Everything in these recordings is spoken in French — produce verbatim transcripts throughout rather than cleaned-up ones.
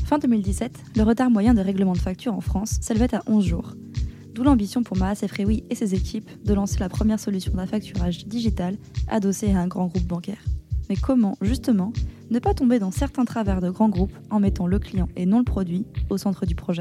Fin deux mille dix-sept, le retard moyen de règlement de facture en France s'élevait à onze jours. D'où l'ambition pour Maha Sefrioui et ses équipes de lancer la première solution d'affacturage digital adossée à un grand groupe bancaire. Mais comment, justement, ne pas tomber dans certains travers de grands groupes en mettant le client et non le produit au centre du projet ?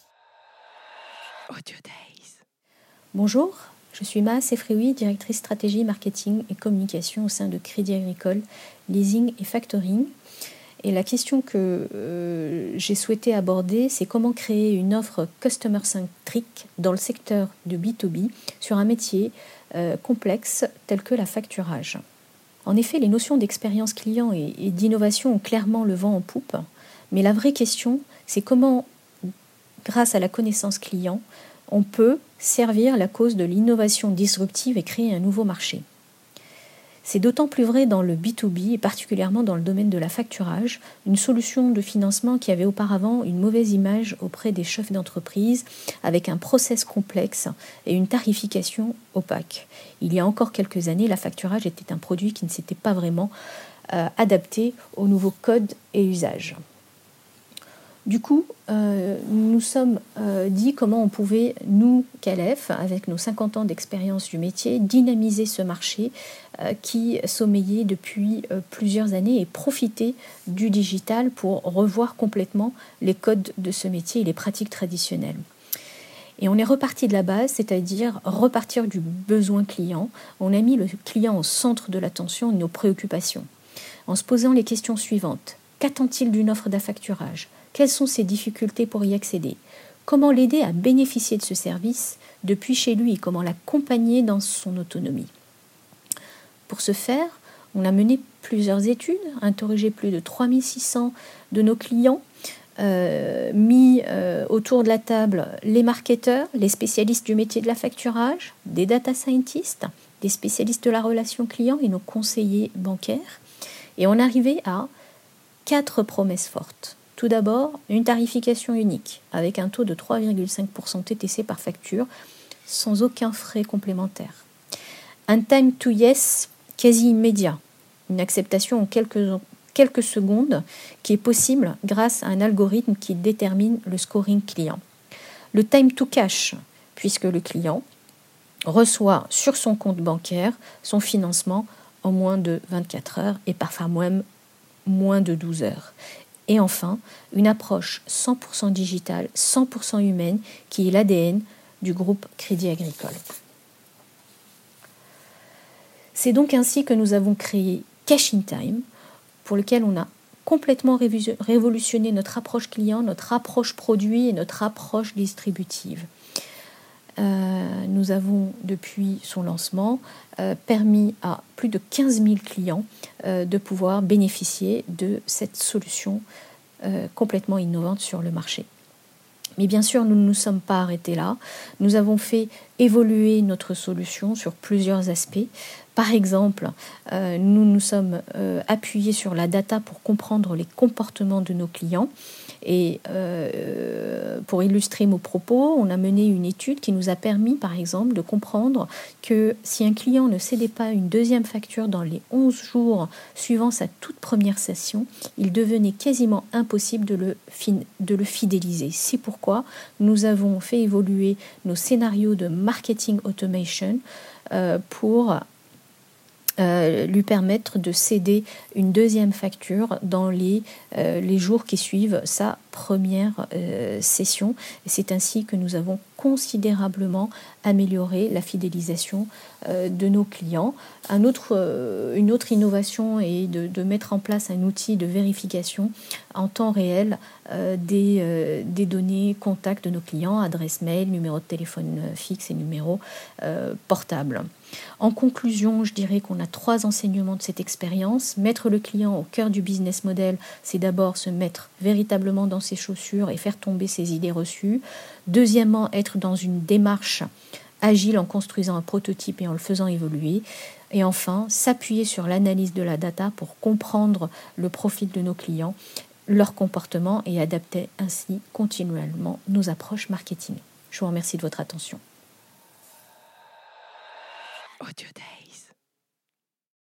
Audio Days. Bonjour, je suis Maha Sefrioui, directrice stratégie, marketing et communication au sein de Crédit Agricole, leasing et factoring. Et la question que euh, j'ai souhaité aborder, c'est comment créer une offre customer-centric dans le secteur de B deux B sur un métier euh, complexe tel que la facturage. En effet, les notions d'expérience client et, et d'innovation ont clairement le vent en poupe, mais la vraie question, c'est comment, grâce à la connaissance client, on peut servir la cause de l'innovation disruptive et créer un nouveau marché. C'est d'autant plus vrai dans le B deux B et particulièrement dans le domaine de la facturage, une solution de financement qui avait auparavant une mauvaise image auprès des chefs d'entreprise avec un process complexe et une tarification opaque. Il y a encore quelques années, la facturage était un produit qui ne s'était pas vraiment euh, adapté aux nouveaux codes et usages. Du coup, euh, nous nous sommes euh, dit comment on pouvait, nous, K L F, avec nos cinquante ans d'expérience du métier, dynamiser ce marché euh, qui sommeillait depuis euh, plusieurs années et profiter du digital pour revoir complètement les codes de ce métier et les pratiques traditionnelles. Et on est reparti de la base, c'est-à-dire repartir du besoin client. On a mis le client au centre de l'attention et de nos préoccupations, en se posant les questions suivantes. Qu'attend-il d'une offre d'affacturage ? Quelles sont ses difficultés pour y accéder ? Comment l'aider à bénéficier de ce service depuis chez lui et comment l'accompagner dans son autonomie ? Pour ce faire, on a mené plusieurs études, interrogé plus de trois mille six cents de nos clients, euh, mis euh, autour de la table les marketeurs, les spécialistes du métier de la facturage, des data scientists, des spécialistes de la relation client et nos conseillers bancaires. Et on arrivait à quatre promesses fortes. Tout d'abord, une tarification unique avec un taux de trois virgule cinq pour cent T T C par facture sans aucun frais complémentaire. Un time to yes quasi immédiat, une acceptation en quelques, quelques secondes qui est possible grâce à un algorithme qui détermine le scoring client. Le time to cash, puisque le client reçoit sur son compte bancaire son financement en moins de vingt-quatre heures et parfois même moins de douze heures. Et enfin, une approche cent pour cent digitale, cent pour cent humaine, qui est l'A D N du groupe Crédit Agricole. C'est donc ainsi que nous avons créé Cash in Time, pour lequel on a complètement révolutionné notre approche client, notre approche produit et notre approche distributive. Euh, nous avons, depuis son lancement, euh, permis à plus de quinze mille clients euh, de pouvoir bénéficier de cette solution euh, complètement innovante sur le marché. Mais bien sûr, nous ne nous sommes pas arrêtés là. Nous avons fait évoluer notre solution sur plusieurs aspects. Par exemple, euh, nous nous sommes euh, appuyés sur la data pour comprendre les comportements de nos clients. Et euh, pour illustrer mon propos, on a mené une étude qui nous a permis, par exemple, de comprendre que si un client ne cédait pas une deuxième facture dans les onze jours suivant sa toute première session, il devenait quasiment impossible de le, fin- de le fidéliser. C'est pourquoi nous avons fait évoluer nos scénarios de marketing automation euh, pour Euh, lui permettre de céder une deuxième facture dans les, euh, les jours qui suivent sa première euh, session. Et c'est ainsi que nous avons considérablement amélioré la fidélisation euh, de nos clients. Un autre, euh, une autre innovation est de, de mettre en place un outil de vérification en temps réel euh, des, euh, des données contacts de nos clients, adresse mail, numéro de téléphone fixe et numéro euh, portable. En conclusion, je dirais qu'on a trois enseignements de cette expérience. Mettre le client au cœur du business model, c'est d'abord se mettre véritablement dans ses chaussures et faire tomber ses idées reçues. Deuxièmement, être dans une démarche agile en construisant un prototype et en le faisant évoluer. Et enfin, s'appuyer sur l'analyse de la data pour comprendre le profil de nos clients, leur comportement et adapter ainsi continuellement nos approches marketing. Je vous remercie de votre attention. Audio Days.